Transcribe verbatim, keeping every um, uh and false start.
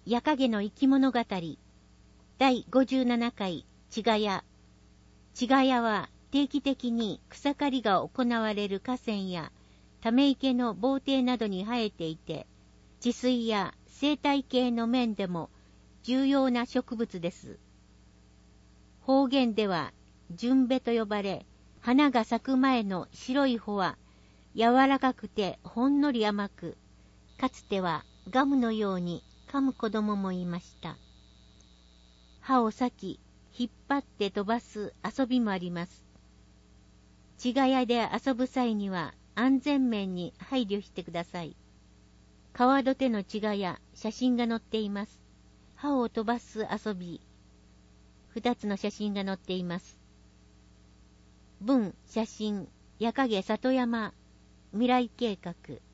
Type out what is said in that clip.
夜影の生き物語だいごじゅうななかい千ヶ谷。千ヶ谷は定期的に草刈りが行われる河川やため池の防堤などに生えていて、治水や生態系の面でも重要な植物です。方言では純べと呼ばれ、花が咲く前の白い穂は柔らかくてほんのり甘く、かつてはガムのように噛む子供もいました。葉を裂き、引っ張って飛ばす遊びもあります。千ヶ谷で遊ぶ際には安全面に配慮してください。川土手の千ヶ谷、写真が載っています。葉を飛ばす遊び。二つの写真が載っています。文、写真、夜影里山、未来計画。